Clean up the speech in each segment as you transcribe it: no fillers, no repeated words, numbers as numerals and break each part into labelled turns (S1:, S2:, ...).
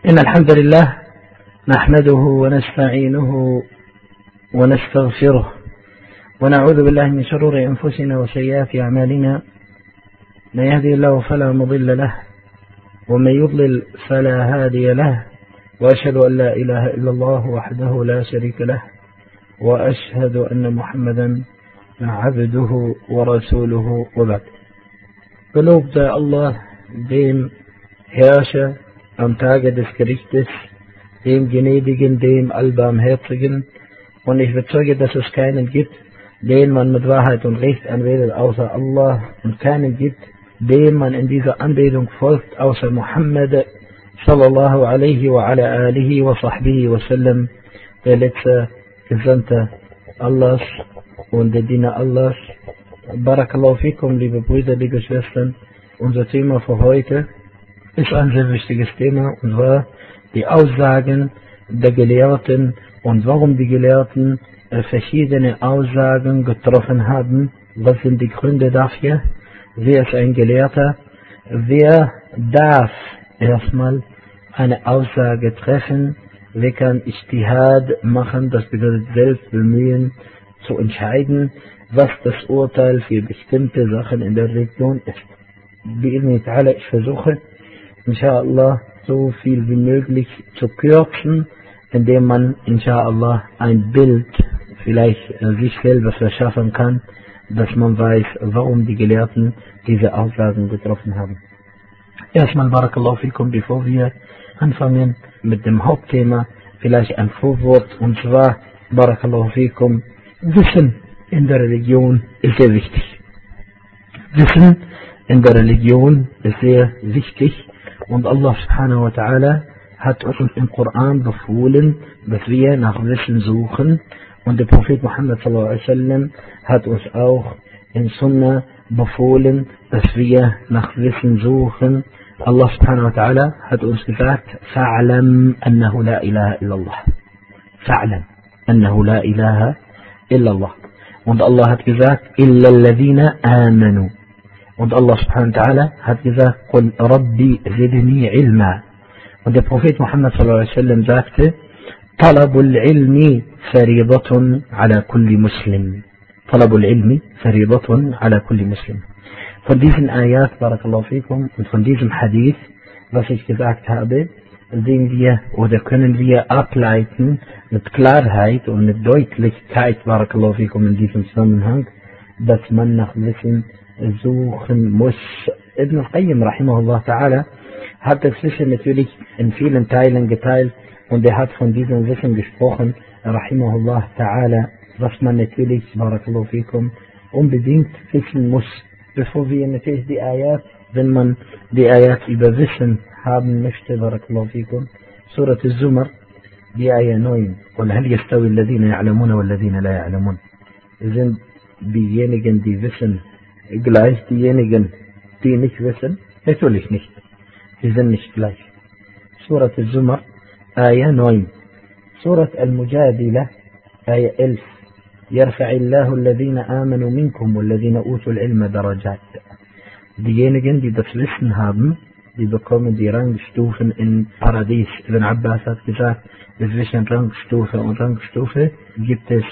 S1: إن الحمد لله نحمده ونستعينه ونستغفره ونعوذ بالله من شرور أنفسنا وسيئات أعمالنا. من يهدي الله فلا مضل له ومن يضلل فلا هادي له، وأشهد أن لا إله إلا الله وحده لا شريك له، وأشهد أن محمدا عبده ورسوله وبعد. Gelobt sei Allah, dem Herrscher am Tage des Gerichtes, dem Gnädigen, dem Allbarmherzigen, und ich bezeuge, dass es keinen gibt, den man mit Wahrheit und Recht anbetet, außer Allah, und keinen gibt, dem man in dieser Anbetung folgt, außer Muhammad sallallahu alaihi wa ala alihi wa sahbihi wa sallam, der letzte Gesandte Allahs und der Diener Allahs. Barakallahu fikum, liebe Brüder, liebe Schwestern. Unser Thema für heute ist ein sehr wichtiges Thema, und zwar die Aussagen der Gelehrten und warum die Gelehrten verschiedene Aussagen getroffen haben. Was sind die Gründe dafür? Wer ist ein Gelehrter? Wer darf erstmal eine Aussage treffen? Wer kann Ijtihad machen? Das bedeutet selbst bemühen zu entscheiden, was das Urteil für bestimmte Sachen in der Religion ist. Ich versuche, inshallah, so viel wie möglich zu kürzen, indem man, inshallah, ein Bild vielleicht sich selber verschaffen kann, dass man weiß, warum die Gelehrten diese Aussagen getroffen haben. Erstmal, Barakallahu fikum, bevor wir anfangen mit dem Hauptthema, vielleicht ein Vorwort, und zwar, Barakallahu fikum, Wissen in der Religion ist sehr wichtig. Wissen in der Religion ist sehr wichtig, und Allah subhanahu wa ta'ala hat uns im Koran befohlen, dass wir nach Wissen suchen, und der Prophet Muhammad sallallahu alaihi wasallam hat uns auch in Sunnah befohlen, dass wir nach Wissen suchen. Allah subhanahu wa ta'ala hat uns gesagt: Fa'alam annahu la ilaha illallah. Fa'alam annahu la ilaha illallah. Und Allah hat gesagt: Illa alladhina amanu. Und Allah subhanahu wa ta'ala hat gesagt: Qul Rabbi zidni ilma. Und der Prophet Muhammad sallallahu alaihi wasallam sagte: Talabul ilmi faridatun ala kulli muslim. Talabul ilmi faridatun ala kulli muslim. Von diesen Ayat, Barakallahu fikum, und von diesem Hadith, was ich gesagt habe, sehen wir oder können wir ableiten mit Klarheit und mit Deutlichkeit, Barakallahu fikum, in diesem Zusammenhang, dass man nach Wissen suchen muss. Ibn al-Qayyim rahimahullah ta'ala hat das Wissen natürlich in vielen Teilen geteilt, und er hat von diesem Wissen gesprochen, rahimahullah ta'ala, was man natürlich, Barakallahu fikum, unbedingt wissen muss, bevor wir natürlich die Ayat, wenn man die Ayat über Wissen haben möchte, Barakallahu fikum, Surat al-Zumar, die Ayat 9, قُلْ هَلْ يَسْتَوِي الَّذِينَ يَعْلَمُونَ وَالَّذِينَ لَا يَعْلَمُونَ. Sind diejenigen, die wissen, gleich diejenigen, die nicht wissen? Natürlich nicht. Sie sind nicht gleich. Surat al-Zumar, Ayat 9. Surat al-Mujadila, Ayat 11. يرفع الله الذين آمنوا منكم والذين أوتوا العلم درجات. Diejenigen, die das Wissen haben, die bekommen die Rangstufen in Paradies. Ibn Abbas hat gesagt, zwischen Rangstufe und Rangstufe gibt es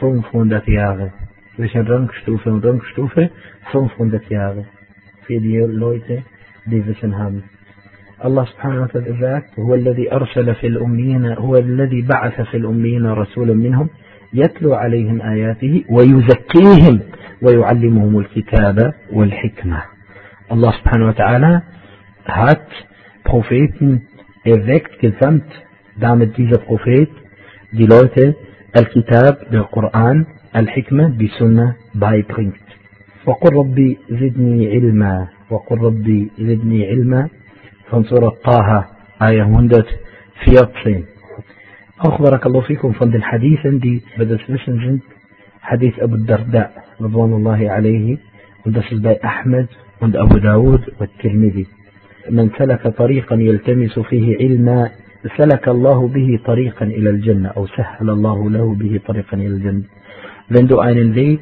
S1: 500 Jahre. Zwischen Rangstufe und Rangstufe 500 Jahre. Für die Leute, die Wissen haben. Allah subhanahu wa ta'ala sagt: هو الذي أرسل في الأميين هو الذي بعث في الأميين رسولا منهم يتلو عليهم آياته ويزكيهم ويعلمهم الكتاب والحكمة. Allah subhanahu wa ta'ala hat Propheten erweckt, gesandt, damit dieser Prophet die Leute Al-Kitab, der Koran, Al-Hikmah, die Sunnah beibringt. وَقُلْ رَبِّي زِدْنِي عِلْمًا وَقُلْ رَبِّي زِدْنِي عِلْمًا von Surah Taha, Ayah 114. Auch, Barakallahu fikum, von den Hadithen, die für das Wissen sind, Hadith Abu Darda, radwanullahi alayhi, und das ist bei Ahmed und Abu Dawud und Tirmidhi. من سلك طريقا يلتمس فيه علما سلك الله به طريقا إلى الجنة أو سهل الله له به طريقا إلى الجنة. Wenn du einen Weg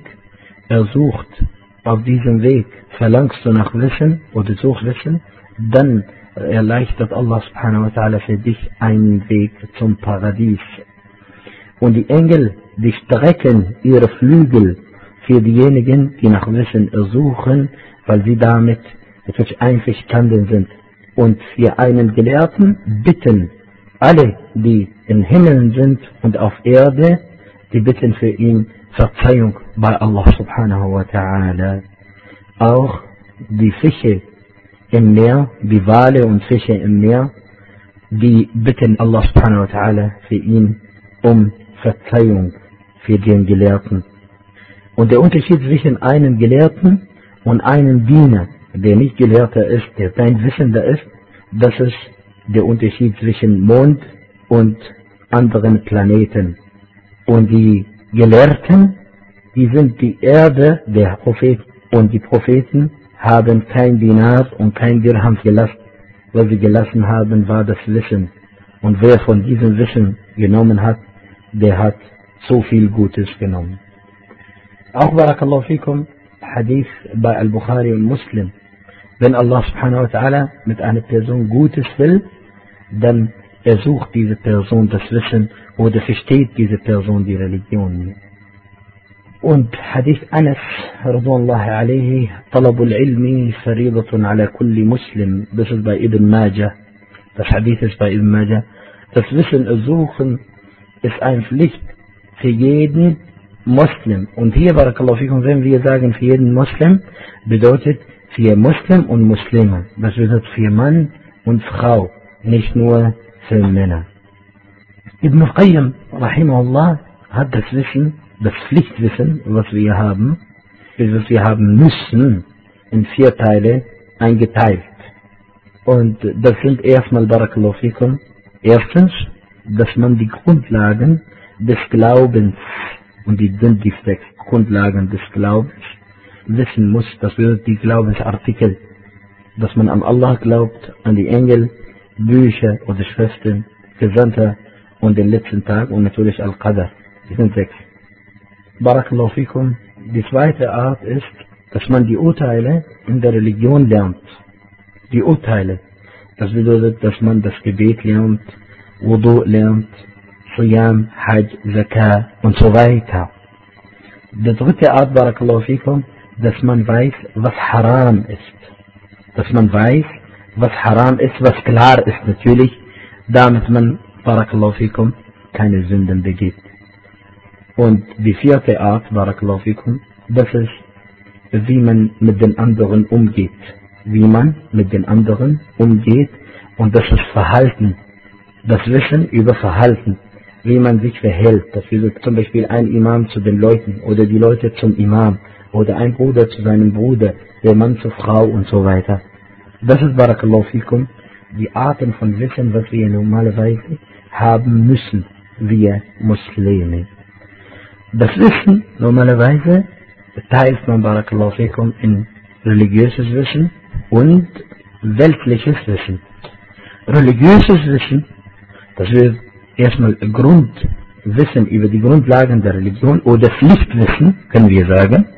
S1: ersucht, auf diesem Weg verlangst du nach Wissen oder suchst Wissen, dann erleichtert Allah subhanahu wa ta'ala für dich einen Weg zum Paradies. Und die Engel, die strecken ihre Flügel für diejenigen, die nach Wissen suchen, weil sie damit natürlich einverstanden sind. Und für einen Gelehrten bitten alle, die in Himmeln sind und auf Erde, die bitten für ihn Verzeihung bei Allah subhanahu wa ta'ala. Auch die Fische im Meer, die Wale und Fische im Meer, die bitten Allah subhanahu wa ta'ala für ihn um Verzeihung für den Gelehrten. Und der Unterschied zwischen einem Gelehrten und einem Diener, der nicht Gelehrter ist, der kein Wissender ist, das ist der Unterschied zwischen Mond und anderen Planeten. Und die Gelehrten, die sind die Erde der Propheten. Und die Propheten haben kein Dinar und kein Dirham gelassen. Was sie gelassen haben, war das Wissen. Und wer von diesem Wissen genommen hat, der hat so viel Gutes genommen. Auch Barakallahu fikum, Hadith bei Al-Bukhari und Muslim. Wenn Allah subhanahu wa ta'ala mit einer Person Gutes will, dann ersucht diese Person das Wissen oder versteht diese Person die Religion. Und Hadith Anas radhiyallahu alayhi, Talabul Ilmi faridatun ala kulli Muslim. Das ist bei Ibn Majah. Das Hadith ist bei Ibn Majah. Das Wissen ersuchen ist eine Pflicht für jeden Muslim. Und hier, Barakallahu fikum, wenn wir sagen für jeden Muslim, bedeutet für Muslim und Muslime. Das bedeutet für Mann und Frau, nicht nur für Männer. Ibn Qayyim, rahimahullah, hat das Wissen, das Pflichtwissen, was wir haben müssen, in 4 Teile eingeteilt. Und das sind erstmal, Barakallahu fikum, erstens, dass man die Grundlagen des Glaubens und die Grundlagen des Glaubens wissen muss. Das bedeutet die Glaubensartikel, dass man an Allah glaubt, an die Engel, Bücher oder Schriften, Gesandte und den letzten Tag und natürlich Al-Qadr. Die sind 6. Barakallahu fikum. Die zweite Art ist, dass man die Urteile in der Religion lernt. Die Urteile. Das bedeutet, dass man das Gebet lernt, Wudu lernt, Siyam, Hajj, Zakah und so weiter. Die dritte Art, Barakallahu fikum, dass man weiß, was Haram ist. Dass man weiß, was Haram ist, was klar ist natürlich, damit man, Barakallahu fikum, keine Sünden begeht. Und die vierte Art, Barakallahu fikum, das ist, wie man mit den anderen umgeht. Wie man mit den anderen umgeht, und das ist Verhalten. Das Wissen über Verhalten, wie man sich verhält. Das ist zum Beispiel ein Imam zu den Leuten oder die Leute zum Imam oder ein Bruder zu seinem Bruder, der Mann zur Frau und so weiter. Das ist, Barakallahu fikum, die Arten von Wissen, was wir normalerweise haben müssen, wir Muslime. Das Wissen normalerweise teilt man, Barakallahu fikum, in religiöses Wissen und weltliches Wissen. Religiöses Wissen, das wird erstmal Grundwissen über die Grundlagen der Religion oder Pflichtwissen, können wir sagen.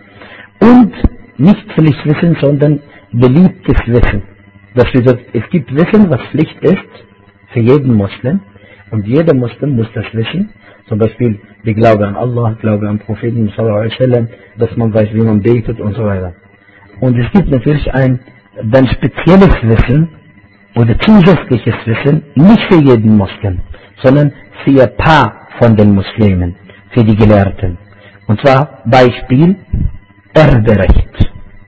S1: Und nicht Pflichtwissen, sondern beliebtes Wissen. Das bedeutet, es gibt Wissen, was Pflicht ist für jeden Muslim. Und jeder Muslim muss das wissen. Zum Beispiel der Glaube an Allah, Glaube an Propheten, sallallahu alaihi wasallam, dass man weiß, wie man betet und so weiter. Und es gibt natürlich ein dann spezielles Wissen oder zusätzliches Wissen, nicht für jeden Muslim, sondern für ein paar von den Muslimen, für die Gelehrten. Und zwar Beispiel Erberecht,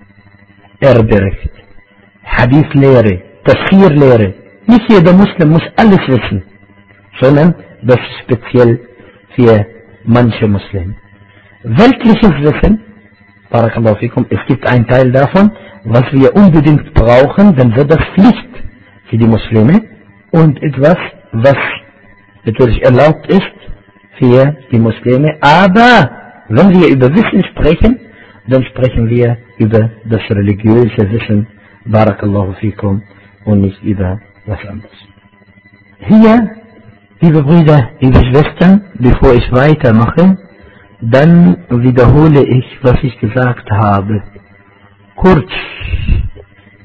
S1: Hadithlehre, Tafsirlehre. Nicht jeder Muslim muss alles wissen, sondern das ist speziell für manche Muslime. Weltliches Wissen, Barakallahu fikum, es gibt einen Teil davon, was wir unbedingt brauchen, dann wird das Pflicht für die Muslime, und etwas, was natürlich erlaubt ist für die Muslime. Aber wenn wir über Wissen sprechen, dann sprechen wir über das religiöse Wissen, Barakallahu fikum, und nicht über was anderes. Hier, liebe Brüder, liebe Schwestern, bevor ich weitermache, dann wiederhole ich, was ich gesagt habe. Kurz,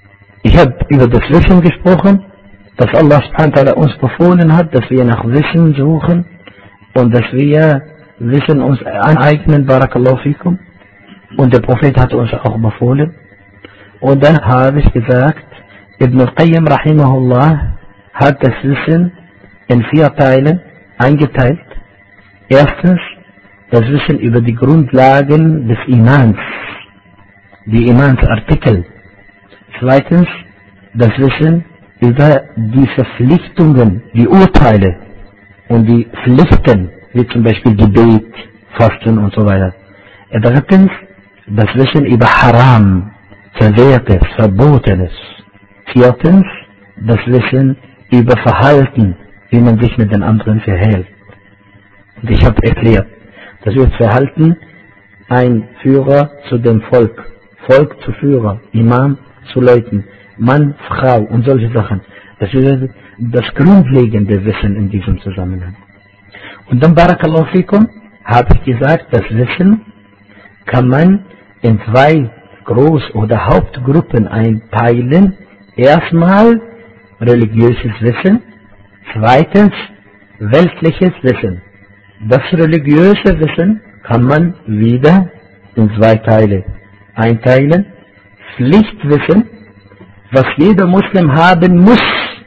S1: Ich habe über das Wissen gesprochen, dass Allah subhanahu wa ta'ala uns befohlen hat, dass wir nach Wissen suchen und dass wir Wissen uns aneignen, barakallahu fikum. Und der Prophet hat uns auch befohlen. Und dann habe ich gesagt, Ibn al-Qayyim rahimahullah hat das Wissen in 4 Teilen eingeteilt. Erstens, das Wissen über die Grundlagen des Imans, die Imansartikel. Zweitens, das Wissen über die Verpflichtungen, die Urteile und die Pflichten, wie zum Beispiel Gebet, Fasten und so weiter. Drittens, das Wissen über Haram, Verwehrtes, Verbotenes. Viertens, das Wissen über Verhalten, wie man sich mit den anderen verhält. Und ich habe erklärt, das wird Verhalten ein Führer zu dem Volk, Volk zu Führer, Imam zu Leuten, Mann, Frau und solche Sachen. Das ist das grundlegende Wissen in diesem Zusammenhang. Und dann, barakallahu fikum, habe ich gesagt, das Wissen kann man in 2 Groß- oder Hauptgruppen einteilen. Erstmal religiöses Wissen, zweitens weltliches Wissen. Das religiöse Wissen kann man wieder in 2 Teile einteilen. Pflichtwissen, was jeder Muslim haben muss.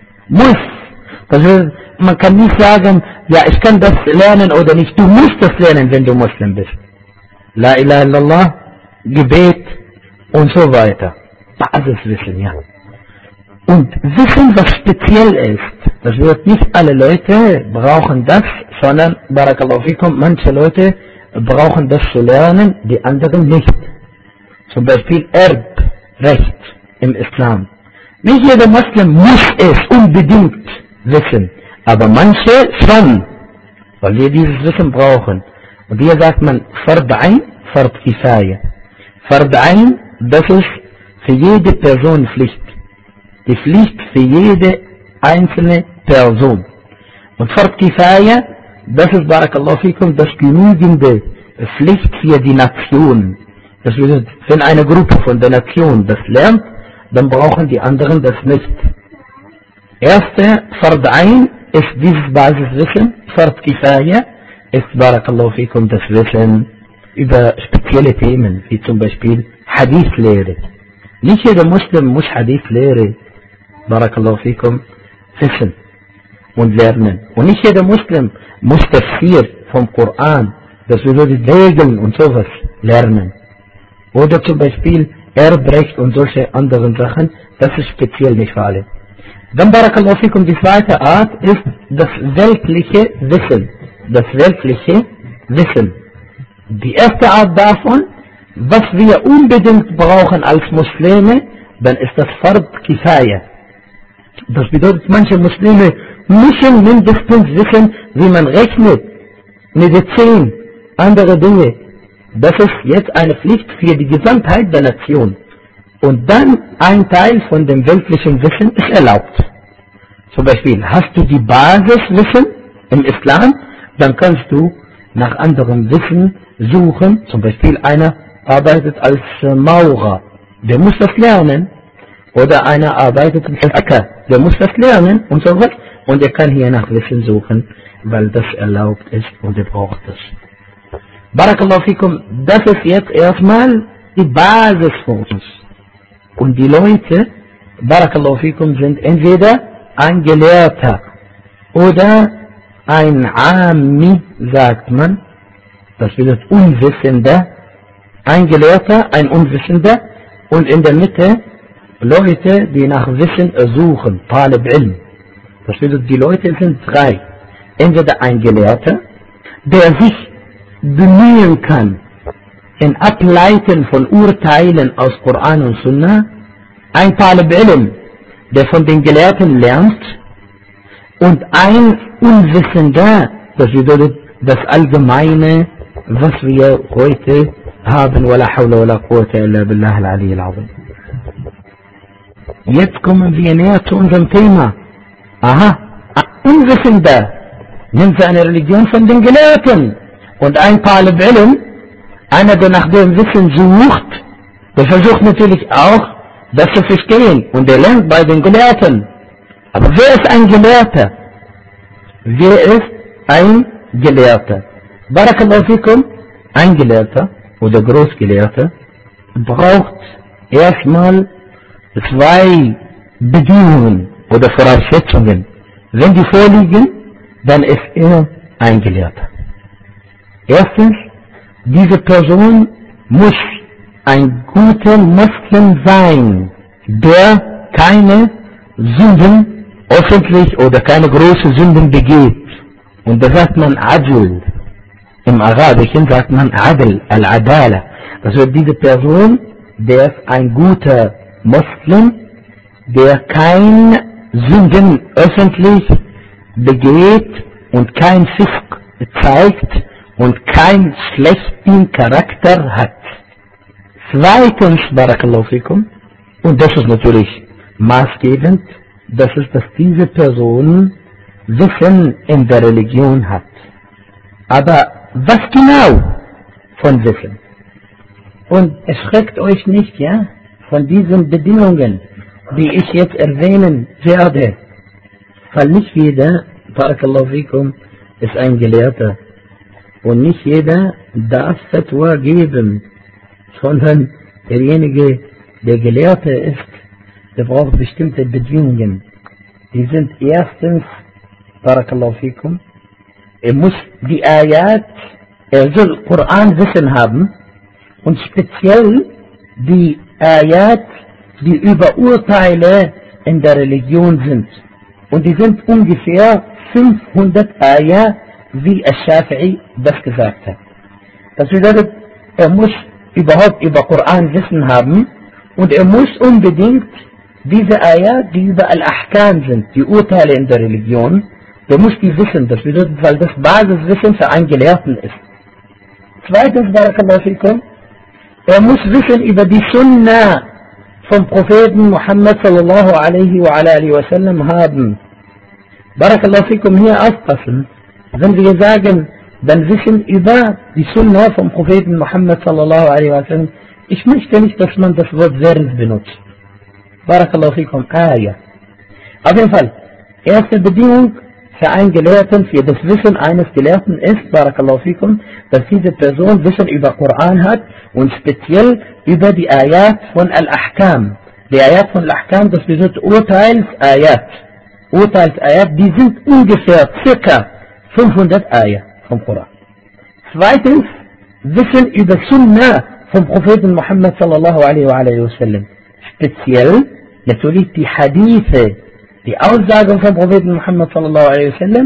S1: Das heißt, man kann nicht sagen, ja, ich kann das lernen oder nicht. Du musst das lernen, wenn du Muslim bist. La ilaha illallah, Gebet und so weiter. Basiswissen, ja. Und Wissen, was speziell ist, das wird nicht alle Leute brauchen das, sondern, barakallahu fikum, manche Leute brauchen das zu lernen, die anderen nicht. Zum Beispiel Erbrecht im Islam. Nicht jeder Muslim muss es unbedingt wissen, aber manche schon, weil wir dieses Wissen brauchen. Und hier sagt man Fard Ain, Fard Kifaya. Fard Ain, das ist für jede Person Pflicht. Die Pflicht für jede einzelne Person. Und Fard Kifaya, das ist, barakallahu fikum, das genügende Pflicht für die Nation. Das bedeutet, wenn eine Gruppe von der Nation das lernt, dann brauchen die anderen das nicht. Erste Fard Ain ist dieses Basiswissen. Fard Kifaya ist, barakallahu fikum, das Wissen über spezielle Themen, wie zum Beispiel Hadith-Lehre. Nicht jeder Muslim muss Hadith-Lehre, barakallahu fikum, wissen und lernen. Und nicht jeder Muslim muss Tafsir vom Koran, das bedeutet Regeln und sowas, lernen. Oder zum Beispiel Erbrecht und solche anderen Sachen, das ist speziell nicht für alle. Dann, barakallahu fikum, die zweite Art ist das weltliche Wissen. Das weltliche Wissen. Die erste Art davon, was wir unbedingt brauchen als Muslime, dann ist das Fard Kifaya. Das bedeutet, manche Muslime müssen mindestens wissen, wie man rechnet, Medizin, andere Dinge. Das ist jetzt eine Pflicht für die Gesamtheit der Nation. Und dann ein Teil von dem weltlichen Wissen ist erlaubt. Zum Beispiel, hast du die Basiswissen im Islam, dann kannst du nach anderem Wissen suchen. Zum Beispiel, einer arbeitet als Maurer, der muss das lernen. Oder einer arbeitet als Acker, der muss das lernen und so weiter. Und er kann hier nach Wissen suchen, weil das erlaubt ist und er braucht das. Barakallahu fikum, das ist jetzt erstmal die Basis für uns. Und die Leute, barakallahu fikum, sind entweder ein Gelehrter oder ein Ami, sagt man. Das bedeutet Unwissender. Ein Gelehrter, ein Unwissender. Und in der Mitte Leute, die nach Wissen suchen, Talib Ilm. Das bedeutet, die Leute sind 3. Entweder ein Gelehrter, der sich bemühen kann, in Ableiten von Urteilen aus Koran und Sunnah, ein Talib Ilm, der von den Gelehrten lernt, und ein Unwissender, das bedeutet das Allgemeine, was wir heute haben, wala hawla wala quwwata illa billah al-ali al-azim. Jetzt kommen wir näher zu unserem Thema. Aha, ein Unwissender nimmt seine Religion von den Gelehrten. Und ein Talib Ilm, einer, der nach dem Wissen sucht, der versucht natürlich auch, das zu verstehen. Und er lernt bei den Gelehrten. Aber wer ist ein Gelehrter? Wer ist ein Gelehrter? Barakallahu fikum, ein Gelehrter oder Großgelehrter braucht erstmal zwei Bedingungen oder Voraussetzungen. Wenn die vorliegen, dann ist er ein Gelehrter. Erstens, diese Person muss ein guter Muslim sein, der keine Sünden öffentlich oder keine großen Sünden begeht. Und da sagt man Adl. Im Arabischen sagt man Adl, Al-Adala. Also diese Person, der ist ein guter Muslim, der keine Sünden öffentlich begeht und kein Fisk zeigt und keinen schlechten Charakter hat. Zweitens, Barakallahu fikum, und das ist natürlich maßgebend, das ist, dass diese Person Wissen in der Religion hat. Aber was genau von Wissen? Und erschreckt euch nicht, ja, von diesen Bedingungen, die ich jetzt erwähnen werde. Weil nicht jeder, Barakallahu fikum, ist ein Gelehrter. Und nicht jeder darf Fatwa geben, sondern derjenige, der Gelehrte ist, der braucht bestimmte Bedingungen. Die sind erstens, Barakallahu fikum, er muss die Ayat, er soll Koran Wissen haben und speziell die Ayat, die über Urteile in der Religion sind. Und die sind ungefähr 500 Ayat, wie Al-Shafi'i das gesagt hat. Das bedeutet, er muss überhaupt über Koran Wissen haben und er muss unbedingt diese Ayat, die über Al-Ahkam sind, die Urteile in der Religion, der muss die wissen. Das bedeutet, weil das Basiswissen für einen Gelehrten ist. Zweitens, Barakallahu fikum, er muss Wissen über die Sunna vom Propheten Muhammad sallallahu alaihi wa alihi wa sallam haben. Barakallahu fikum, hier aufpassen. Wenn wir sagen, dann Wissen über die Sunna vom Propheten Muhammad sallallahu alaihi wa sallam, ich möchte nicht, dass man das Wort Vers benutzt. Barakallahu fikum, Ayah. Auf jeden Fall, erste Bedingung für einen Gelehrten, für das Wissen eines Gelehrten ist, Barakallahu fikum, dass diese Person Wissen über Koran hat und speziell über die Ayat von Al-Ahkam. Die Ayat von Al-Ahkam, das bedeutet Urteils-Ayat. Urteils-Ayat, die sind ungefähr circa 500 Ayat vom Koran. Zweitens, Wissen über Sunna vom Propheten Muhammad sallallahu alaihi wa sallam. Speziell natürlich die Hadithe, die Aussagen vom Propheten Muhammad sallallahu alaihi wa sallam,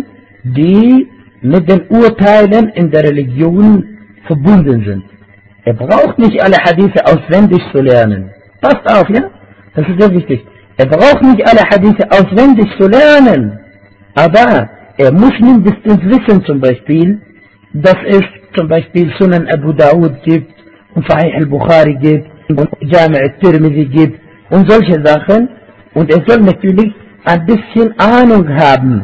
S1: die mit den Urteilen in der Religion verbunden sind. Er braucht nicht alle Hadithe auswendig zu lernen. Passt auf, ja? Das ist sehr wichtig. Er braucht nicht alle Hadithe auswendig zu lernen. Aber er muss mindestens wissen, zum Beispiel, dass es zum Beispiel Sunan Abu Dawud gibt und Sahih al-Bukhari gibt und Jami' al-Tirmidhi gibt und solche Sachen. Und er soll natürlich ein bisschen Ahnung haben,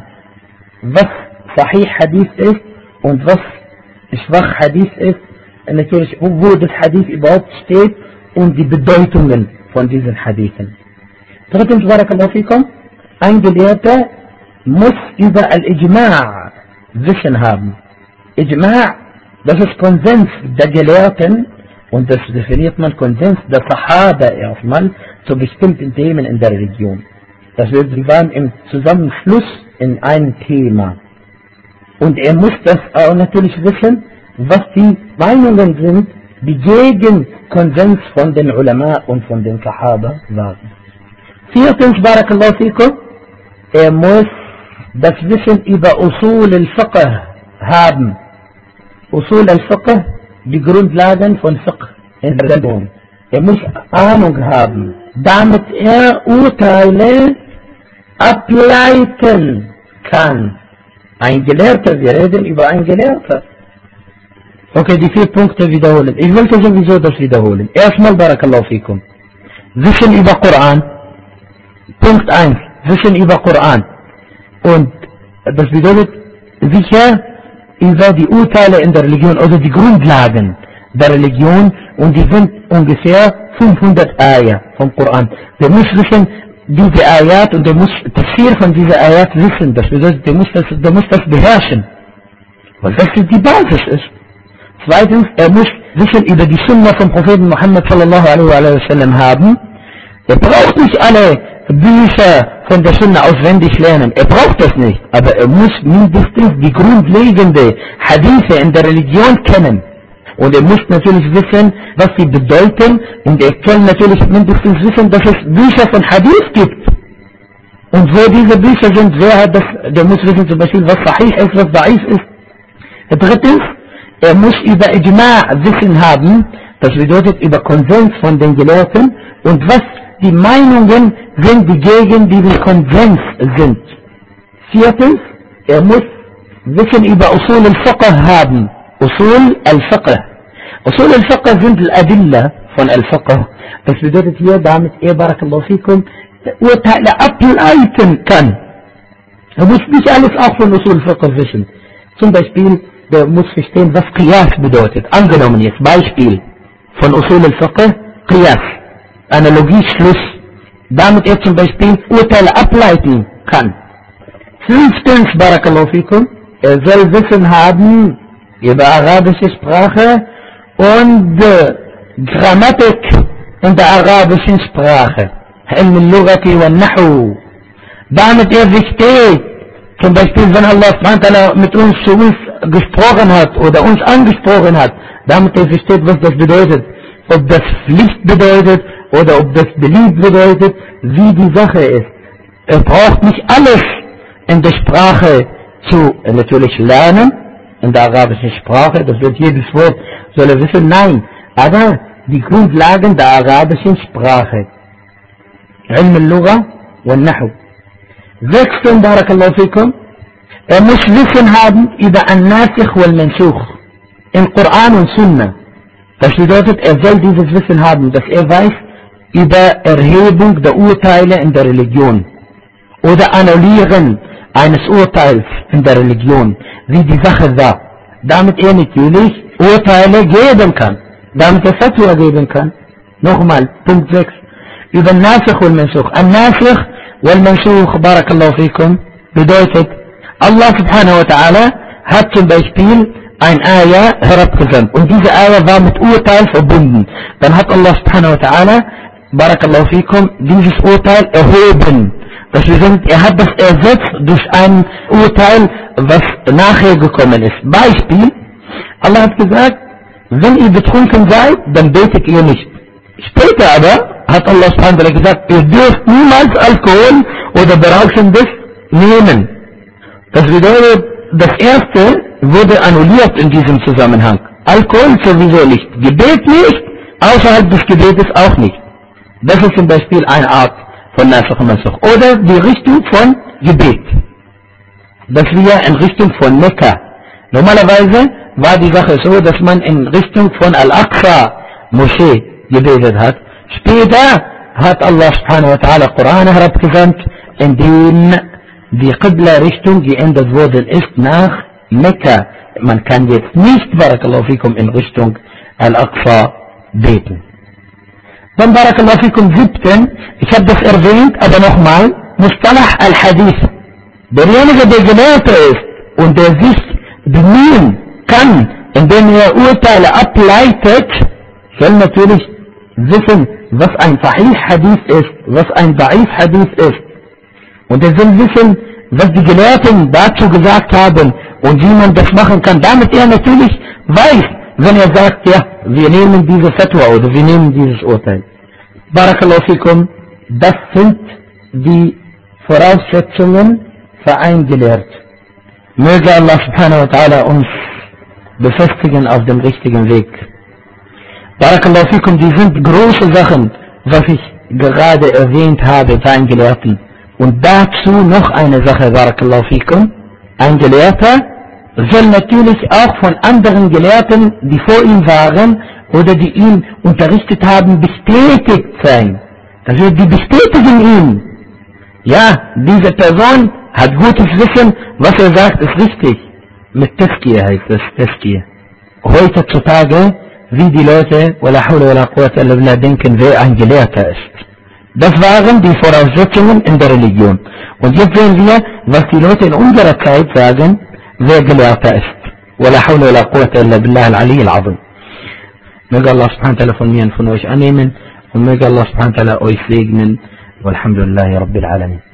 S1: was Sahih Hadith ist und was Schwach Hadith ist. Und natürlich, wo das Hadith überhaupt steht und die Bedeutungen von diesen Hadithen. Drittens, Barakallahu fikum, ein Gelehrter muss über Al-Ijma' Wissen haben. Ijma', das ist Konsens der Gelehrten und das definiert man Konsens der Sahaba erstmal zu bestimmten Themen in der Religion. Das wird, sie waren im Zusammenschluss in einem Thema. Und er muss das auch natürlich wissen, was die Meinungen sind, die gegen Konsens von den Ulama und von den Sahaba waren. Viertens, Barakallahu fikum, er muss das Wissen über Usul al-Fiqh haben. Usul al-Fiqh, die Grundlagen von Fiqh in der Religion. Er muss Ahnung haben, damit er Urteile ableiten kann. Ein Gelehrter, wir reden über einen Gelehrter. Okay, die 4 Punkte wiederholen. Ich wollte sowieso das wiederholen. Erstmal, Barakallahu fikum, Wissen über Koran. Punkt 1, Wissen über Koran. Und das bedeutet sicher über die Urteile in der Religion oder die Grundlagen der Religion und die sind ungefähr 500 Ayat vom Koran. Der muss wissen, diese Ayat, und der muss Tafsir von dieser Ayat wissen. Das bedeutet, der muss das beherrschen. Weil das die Basis ist. Zweitens, er muss Wissen über die Sunna vom Propheten Muhammad sallallahu alaihi wa sallam haben. Er braucht nicht alle Bücher von der Sunna auswendig lernen. Er braucht das nicht. Aber er muss mindestens die grundlegende Hadithe in der Religion kennen. Und er muss natürlich wissen, was sie bedeuten. Und er kann natürlich mindestens wissen, dass es Bücher von Hadith gibt. Und wo diese Bücher sind, wer hat das, der muss wissen zum Beispiel, was Sahih ist, was Da'if ist. Drittens, er muss über Ijma' Wissen haben, das bedeutet über Konsens von den Gelehrten und was die Meinungen sind, die gegen diesen Konsens sind. Viertens, er muss Wissen über Usul al-Fiqh haben. Usul al-Fiqh. Usul al-Fiqh sind Al-Adilla von al-Fiqh. Das bedeutet hier, damit er, Barakallahu fikum, Urteile ableiten kann. Er muss nicht alles auch von Usul al-Fiqh wissen. Zum Beispiel, der muss verstehen, was Qiyas bedeutet. Angenommen jetzt, Beispiel von Usul al-Fiqh, Qiyas, Analogieschluss, damit er zum Beispiel Urteile ableiten kann. Fünftens, Barakallahu fikum, er soll Wissen haben über arabische Sprache und Grammatik in der arabischen Sprache. Ilm al-Lughati wal-Nahu. Damit er versteht, zum Beispiel, wenn Allah subhanahu mit uns zu uns gesprochen hat oder uns angesprochen hat, damit er versteht, was das bedeutet. Ob das Pflicht bedeutet oder ob das beliebt bedeutet, wie die Sache ist. Er braucht nicht alles in der Sprache zu natürlich lernen, in der arabischen Sprache, das wird jedes Wort soll er wissen, nein, aber die Grundlagen der arabischen Sprache. Ilm al-Lugha wal-Nahu. Sechstens, Barakallahu fikum, er muss Wissen haben über An-Nasikh wal-Mansukh im Koran und Sunna. Das bedeutet, er soll dieses Wissen haben, dass er weiß über Erhebung der Urteile in der Religion oder Annullieren eines Urteils in der Religion, wie die Sache war, damit er natürlich Urteile geben kann, damit er Fatwa geben kann. Nochmal, Punkt 6, über An-Nasikh wal-Mansukh. An-Nasikh wal-Mansukh, Barakallahu fikum, bedeutet, Allah subhanahu wa ta'ala hat zum Beispiel ein Ayah herabgesandt und diese Ayah war mit Urteil verbunden. Dann hat Allah subhanahu wa ta'ala, Barakallahu fikum, dieses Urteil erhoben. Das bedeutet, er hat das ersetzt durch ein Urteil, was nachher gekommen ist. Beispiel, Allah hat gesagt, wenn ihr betrunken seid, dann betet ihr nicht. Später aber hat Allah subhanahu wa ta'ala gesagt, ihr dürft niemals Alkohol oder Berauschendes nehmen. Das bedeutet, das erste wurde annulliert in diesem Zusammenhang. Alkohol sowieso nicht, Gebet nicht, außerhalb des Gebetes auch nicht. Das ist zum Beispiel eine Art von Nasikh und Mansukh. Oder die Richtung von Gebet. Das wir in Richtung von Mekka. Normalerweise war die Sache so, dass man in Richtung von Al-Aqsa Moschee gebetet hat. Später hat Allah subhanahu wa ta'ala Koran herabgesandt, in dem die Qibla-Richtung geändert worden ist nach Mekka. Man kann jetzt nicht, Barakallahu fikum, in Richtung Al-Aqsa beten. Dann Barakallahu fikum 7, ich habe das erwähnt, aber nochmal, Mustalah al-Hadith. Derjenige, der Gelehrter ist und der sich bemühen kann, indem er Urteile ableitet, soll natürlich wissen, was ein Sahih Hadith ist, was ein Da'if Hadith ist. Und er soll wissen, was die Gelehrten dazu gesagt haben und wie man das machen kann, damit er natürlich weiß, wenn er sagt, ja, wir nehmen diese Fatwa oder wir nehmen dieses Urteil. Barakallahu fikum, das sind die Voraussetzungen für ein Gelehrt. Möge Allah subhanahu wa ta'ala uns befestigen auf dem richtigen Weg. Barakallahu fikum, die sind große Sachen, was ich gerade erwähnt habe für einen Gelehrten. Und dazu noch eine Sache, Barakallahu fikum. Ein Gelehrter soll natürlich auch von anderen Gelehrten, die vor ihm waren oder die ihn unterrichtet haben, bestätigt sein. Also die bestätigen ihn. Ja, diese Person hat gutes Wissen, was er sagt, ist richtig. Mit Tazkiyah heißt das, Tazkiyah. Heutzutage wie die Leute, wala hawla wala quwwata illa billah, denken, wer ein Gelehrter ist. Das waren die Voraussetzungen in der Religion. Und jetzt sehen wir, was die Leute in unserer Zeit sagen, wer Gelehrter ist. Wala hawla wala quwwata illa billah al-Ali al-Azim. Möge Allah subhanahu wa ta'ala von mir und von euch annehmen und möge Allah subhanahu wa ta'ala euch segnen. Walhamdulillahi Rabbil Alamin.